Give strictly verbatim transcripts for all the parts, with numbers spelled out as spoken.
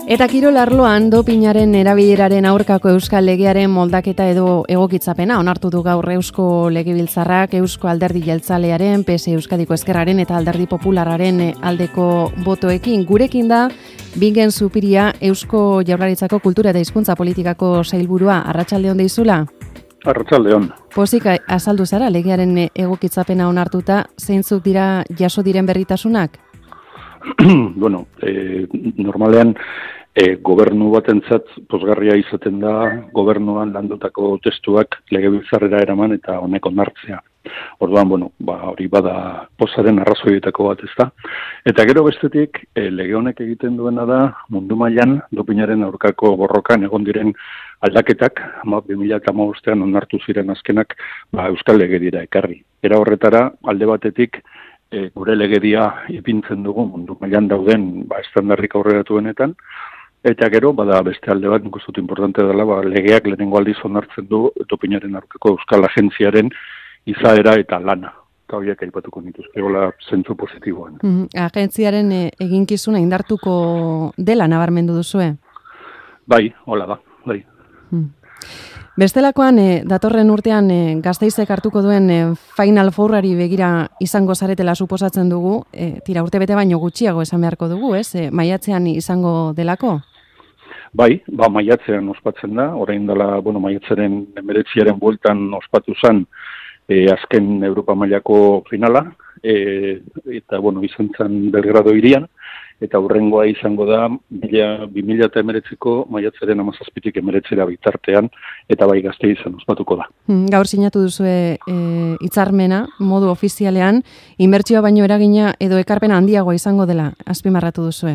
Eta kirol arloan dopinaren erabileraren aurkako euskal legearen moldaketa edo egokitzapena onartu du gaur Eusko Legebiltzarrak Eusko Alderdi Jeltzalearen, P S Euskadiko Ezkerraren eta Alderdi Popularraren aldeko botoekin. Gurekin da Bingen Zupiria, Eusko Jaurlaritzako Kultura eta Hizkuntza Politikako sailburua. Arratsaldeon deizula. Arratsaldeon. Pozik azaldu zara legearen egokitzapena onartuta, zeintzuk dira jaso diren berritasunak? Bueno, eh, normalean eh, gobernu batentzat pozgarria izaten da gobernuan landutako testuak legebiltzarrera eraman eta honek onartzea. Orduan, bueno, ba, hori bada pozaren arrazoietako bat, ezta? Eta gero bestetik, eh, lege honek egiten duena da mundu mailan dopinaren aurkako borrokan egon diren aldaketak, bi mila hamabostean onartu ziren azkenak, ba, euskal legedira ekarri. Era horretara, alde batetik, E, gure legedia ipintzen dugu mundu mailan dauden ba, estandarrik aurreratuenetan, eta gero, bada beste alde bat, nik uste dut importante dela, ba, legeak lehenengo aldiz onartzen du dopinaren aurkako euskal agentziaren izaera eta lana. Eta horiek aipatuko nituzke, hola zentzu positiboan. Mm, agentziaren e, eginkizuna indartuko dela nabarmendu duzue? Bai, hola da, bai. Mm. Bestelakoan, e, datorren urtean e, Gasteizek hartuko duen e, Final Fourari begira izango zaretela suposatzen dugu, e, tira urte bete baino gutxiago esan beharko dugu, ez? E, maiatzean izango delako? Bai, ba, maiatzean ospatzen da, orain dela, bueno, maiatzaren emeretziaren bueltan ospatu zen e, azken Europa mailako finala, e, eta, bueno, izan zen Belgrado hirian, eta hurrengoa izango da bi mila emeretziko maiatzaren hamazazpitik emeretzera bitartean, eta bai Gasteizan ospatuko da. Gaur sinatu duzue e, hitzarmena modu ofizialean, inbertsioa baino eragina edo ekarpena handiagoa izango dela, azpimarratu duzue?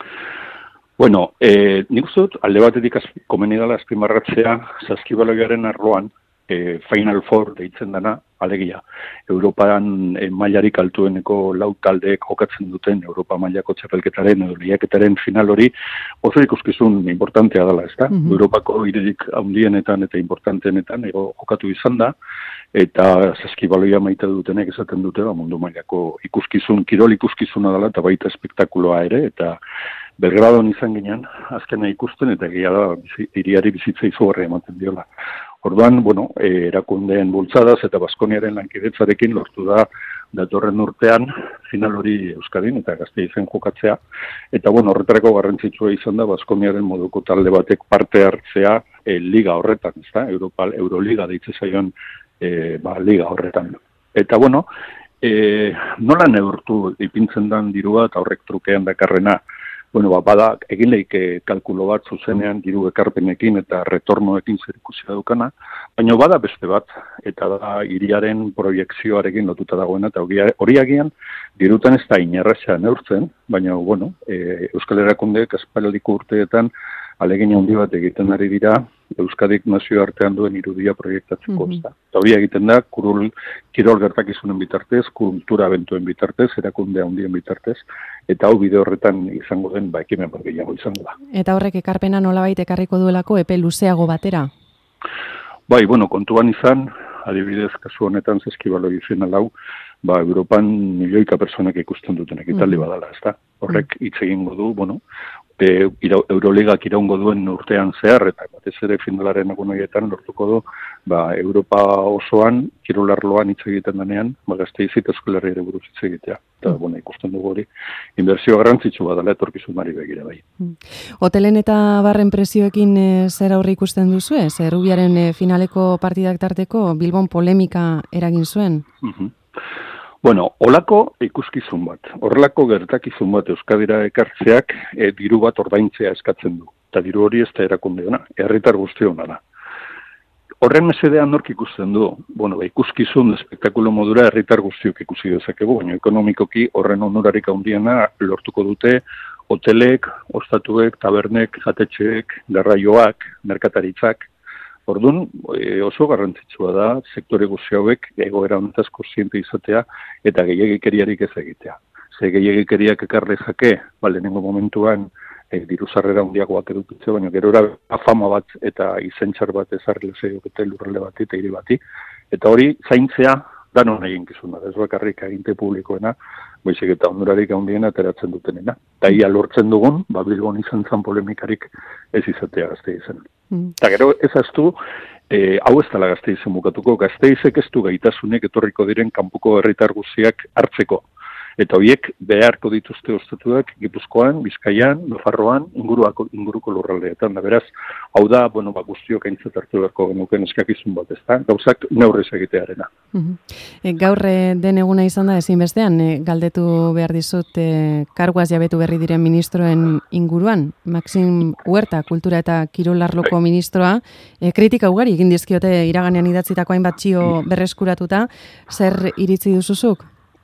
Bueno, e, nik uste dut, alde batetik komeni dela azpimarratzea, saskibaloiaren arloan, e, Final Four deitzen dana, alegia, Europan e, mailarik altueneko lau taldeek jokatzen duten Europa mailako txapelketaren edo lehiaketaren final hori oso ikuskizun importantea dela, ezta? Mm-hmm. Europako hiririk handienetan eta importanteenetan ego jokatu izan da, eta saskibaloia maite dutenek esaten dute ba, mundu mailako ikuskizun, kirol ikuskizuna dela eta baita espektakuloa ere, eta Belgradon izan ginen, azkena ikusten eta egia da hiriari bizitza izugarri ematen diola. Orduan, bueno, e, erakundeen bultzadaz eta Baskoniaren lankidetzarekin lortu da datorren urtean final hori Euskadin eta Gasteizen jokatzea. Eta, bueno, horretarako garrantzitsua izan da Baskoniaren moduko talde batek parte hartzea e, liga horretan, ezta? Europa, Euroliga deitze zaion e, ba, liga horretan. Eta, bueno, e, nola neurtu ipintzen dan dirua eta horrek trukean dakarrena? Bueno, ba, bada, egin leike kalkulo bat zuzenean diru ekarpenekin eta retornoekin zerikusia dukana, baina bada beste bat, eta da hiriaren proiekzioarekin lotuta dagoena, eta hori agian dirutan ez da inerraxa neurtzen, baina, bueno, e, Euskal Erakundeek aspaldiko urteetan alegin handi bat egiten ari dira Euskadik nazioartean duen irudia proiektatzeko. Mm-hmm. Eta hori egiten da, kurul, kirol gertakizunen bitartez, kultura abentuen bitartez, erakunde handien bitartez, eta hau bide horretan izango den ba, ekimen bat gehiago izango da. Eta horrek ekarpena nolabait ekarriko duelako epe luzeago batera? Bai, bueno, kontuan izan, adibidez, kasu honetan Saskibaloi final hau, ba, Europan milioika personak ikusten duten ekitaldi mm-hmm. badala, ezta? Horrek hitz egingo du, bueno, E, ira, Euroligak iraungo duen urtean zehar, eta batez ere finalaren egun horietan lortuko du, ba, Europa osoan, kirolarloan hitz egiten denean, ba, Gasteizik Euskal Herriari buruz hitz egitea. Eta, mm. bueno, ikusten dugu hori, inbertsio garrantzitsu badala etorkizunari begira bai. Mm. Hotelen eta barren prezioekin e, zer aurre ikusten duzu, ez? Errubiaren e, finaleko partidak tarteko Bilbon polemika eragin zuen? Mm-hmm. Bueno, holako ikuskizun bat, horrelako gertakizun bat Euskadira ekartzeak e, diru bat ordaintzea eskatzen du. Eta diru hori ez da erakundeona, herritar guztiona da. Horren mesedean nork ikusten du, bueno, ikuskizun espektakulo modura herritar guztiok ikusi dezakegu, baina ekonomikoki horren onurarik handiena lortuko dute hotelek, ostatuek, tabernek, jatetxeek, garraioak, merkataritzak. Orduan, oso garrantzitsua da sektore guzti hauek egoera honetaz kontziente izatea eta gehiegikeriarik ez egitea. Ze gehiegikeriak ekar dezake, ba, lehenengo momentuan e, diru sarrera handiagoak edukitzea, baina gerora afama bat eta izentxar bat ezarri lezaiokete lurralde bati eta hiri bati. Eta hori zaintzea danon eginkizuna, ez bakarrik aginte publikoena, baizik eta ondurarik handiena ateratzen dutenena. Eta ia lortzen dugun, ba, Bilbon izan zan polemikarik ez izatea Gasteizen. Mm. Eta gero ez aztu, e, hau ez dela Gasteizen bukatuko, Gasteizek ez du gaitasunek etorriko diren kanpoko herritar guztiak hartzeko. Eta horiek beharko dituzte ostatuak Gipuzkoan, Bizkaian, Nafarroan, inguruako, inguruko lurraldeetan. Da beraz, hau da, bueno, ba, guztiok aintzat hartu beharko genuken eskakizun bat, ezta? Gauzak neurrez egitearena. Mm-hmm. E, gaur den eguna izan da ezinbestean, e, galdetu behar dizut e, karguaz jabetu berri diren ministroen inguruan. Maxim Huerta, kultura eta kirolarloko ministroa, e, kritika ugari egin dizkiote iraganean idatzitako hainbat txio berreskuratuta, zer iritzi duzuzuk?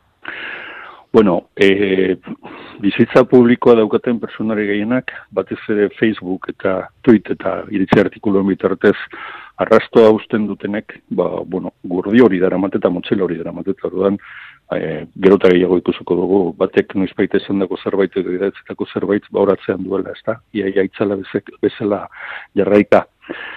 Bueno, e, bizitza publikoa daukaten personari gehienak, batez ere Facebook eta Twitter eta iritzi artikuluen bitartez arrastoa usten dutenek, ba, bueno, gurdi hori daramat eta motxela hori daramat eta orduan, e, gerota gehiago ikusuko dugu, batek noizbait esan dago zerbait edo idatzetako zerbait bauratzean duela, ez da? Ia, ia itzala bezala jarraika.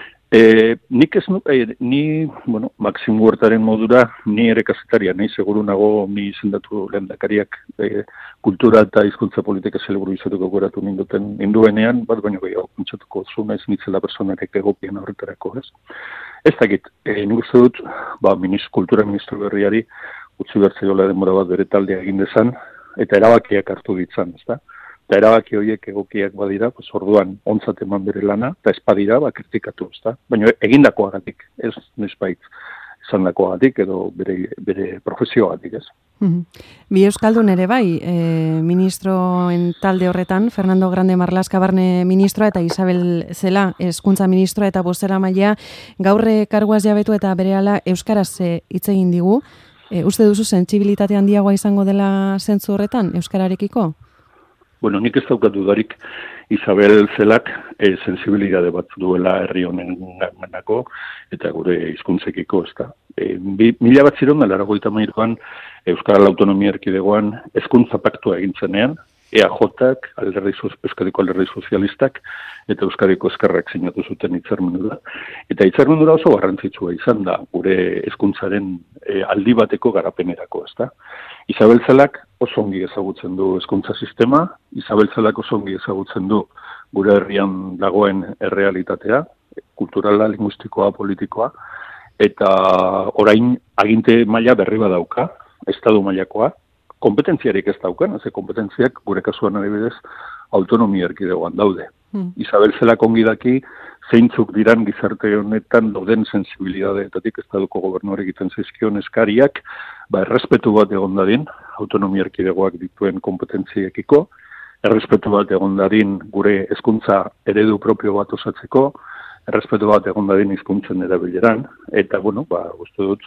E, nik ez nu, e, ni, bueno, Maxim Huertaren modura, ni ere kazetaria, nahi seguru nago ni izendatu lehendakariak e, kultura eta hizkuntza politika zeleburu izatuko goratu ninduten induenean, bat baino gehiago pentsatuko zuna ez nitzela personarek egokien horretarako, ez? Ez dakit, e, nik uste dut, ba, ministro, kultura ministro berriari utzi bertzaiola denbora bat bere taldea egin dezan, eta erabakiak hartu ditzan, ez da? Eta erabaki horiek egokiak badira, pues orduan ontzat eman bere lana, eta ez badira, ba, kritikatu, ezta? Baina egindakoagatik, ez noizbait esandakoagatik edo bere, bere profesioagatik, ez? Mm-hmm. Bi euskaldun ere bai, e, ministroen talde horretan, Fernando Grande Marlaska barne ministroa eta Isabel Zela hezkuntza ministroa eta bozeramailea gaurre karguaz jabetu eta berehala euskaraz hitz egin digu. E, uste duzu sentsibilitate handiagoa izango dela zentzu horretan, euskararekiko? Bueno, nik ez daukat dudarik Isabel Zelak e, sensibilidade bat duela herri honen ganako eta gure hizkuntzekiko, ezta. E, mila bat ziren, laragoita mairuan, Euskal Autonomia Erkidegoan hezkuntza paktua egin zenean, E A Jak, alderdi, Euskadiko alderdi sozialistak, eta Euskadiko eskerrak sinatu zuten hitzarmenura. Eta hitzarmenura oso garrantzitsua izan da, gure hezkuntzaren e, aldi bateko garapenerako, ezta. Isabel Zelak oso ongi ezagutzen du hezkuntza sistema, Isabel Zelak oso ongi ezagutzen du gure herrian dagoen errealitatea, kulturala, linguistikoa, politikoa, eta orain aginte maila berri badauka, estadu mailakoa, kompetentziarik ez daukan, ze kompetentziak gure kasuan adibidez autonomia erkidegoan daude. Hmm. Isabel Zelak ongi daki zeintzuk diran gizarte honetan dauden sensibilidadeetatik estaduko gobernuari egiten zaizkion eskariak, ba errespetu bat egon dadin autonomia erkidegoak dituen kompetentziekiko, errespetu bat egon dadin gure hezkuntza eredu propio bat osatzeko, errespetu bat egon dadin hizkuntzen erabileran, eta bueno, ba uste dut,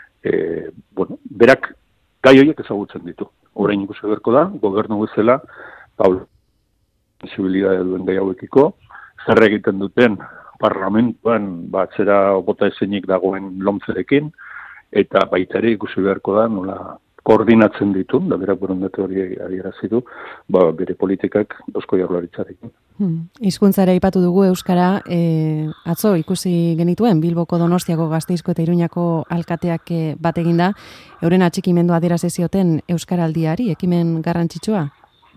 e, bueno, berak gai horiek ezagutzen ditu. Orain ikusi beharko da, gobernu bezala, Paulo, sensibilidade duen gai hauekiko, zer egiten duten parlamentuan batzera bota ezenik dagoen lomtzerekin, eta baita ere ikusi beharko da, nola koordinatzen ditu, da berak borondate hori adierazi du, ba, bere politikak Eusko Jaurlaritzarekin. Hmm. Hizkuntzara aipatu dugu euskara, e, atzo ikusi genituen Bilboko, Donostiako, Gasteizko eta Iruñako alkateak bat eginda, euren atxikimendu adierazi zioten euskaraldiari, ekimen garrantzitsua?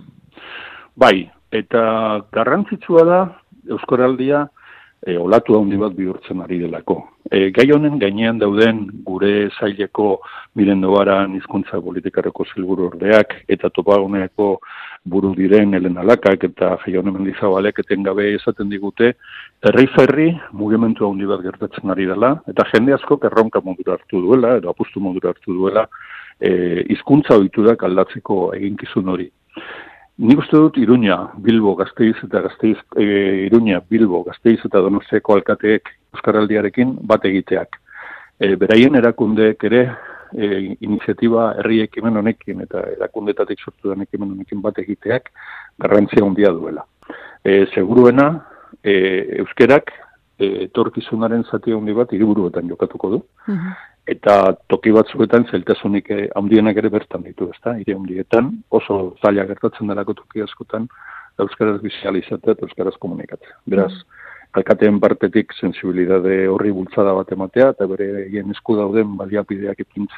Bai, eta garrantzitsua da euskaraldia e, olatu handi bat bihurtzen ari delako. E, gai honen gainean dauden gure saileko Mirendobaran hizkuntza politikarako sailburu ordeak eta topaguneako buru diren Elena Lakak eta Jaione Mendizabalek etengabe esaten digute herri-ferri mugimendu handi bat gertatzen ari dela eta jende asko erronka modura hartu duela edo apustu modura hartu duela e, hizkuntza ohiturak aldatzeko eginkizun hori. Nik uste dut Iruña, Bilbo, Gasteiz eta Gasteiz, e, Iruña, Bilbo, Gasteiz eta Donostiako alkateek euskaraldiarekin bat egiteak. E, beraien erakundeek ere e, iniziatiba herri ekimen honekin eta erakundetatik sortu den ekimen honekin bat egiteak garrantzia handia duela. E, seguruena, e, euskerak e, etorkizunaren zati handi bat hiriburuetan jokatuko du. Uh-huh. Eta toki batzuetan zeltasunik handienak ere bertan ditu, ezta? Hiri handietan oso zaila gertatzen delako toki askotan euskaraz bizializatea eta euskaraz komunikatzea. Beraz, alkateen partetik sensibilidade horri bultzada bat ematea eta bere hien esku dauden baliabideak ipintzea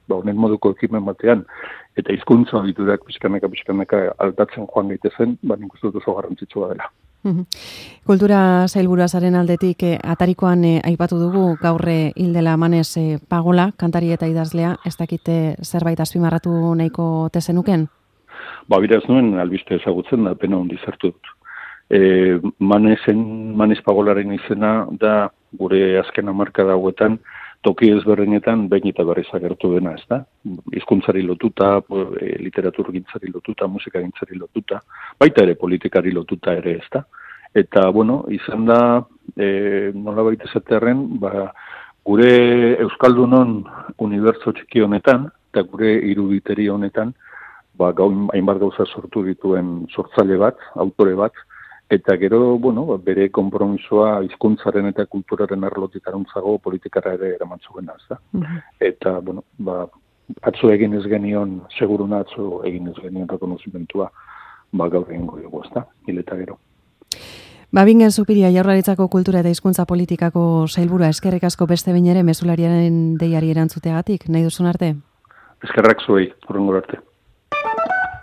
ba, honen moduko ekimen batean, eta hizkuntza ohiturak pixkanaka pixkanaka aldatzen joan gaitezen, ba, nik uste dut oso garrantzitsua dela. Kultura sailburuaren aldetik eh, atarikoan eh, aipatu dugu gaur eh, hildela Manez eh, Pagola, kantari eta idazlea, ez dakite zerbait azpimarratu nahiko tezenuken? Ba, bira ez nuen albiste ezagutzen da, pena hondi zartu dut. E, Manezen, Manez Pagolaren izena da gure azken hamarkada hauetan toki ezberdinetan behin eta berriz agertu dena, ez da? Hizkuntzari lotuta, e, literaturgintzari lotuta, musikagintzari lotuta, baita ere politikari lotuta ere, ez da? Eta, bueno, izan da, e, nola baita esaterren, ba, gure Euskaldunon unibertso txiki honetan, eta gure iruditeri honetan, ba, gau, hainbat gauza sortu dituen sortzaile bat, autore bat, eta gero, bueno, ba, bere konpromisoa hizkuntzaren eta kulturaren arlotik aruntzago politikara ere eraman zuena, ez da? Mm-hmm. Eta, bueno, ba, atzo egin ez genion, seguruna atzo egin ez genion rekonozimentua, ba, gaur egingo dugu, ez da? Hileta gero. Babingen Zupiria Jaurlaritzako kultura eta hizkuntza politikako sailburua, eskerrik asko beste behin ere mezulariaren deiari erantzuteagatik, nahi duzun arte? Eskerrak zuei, horrengor arte.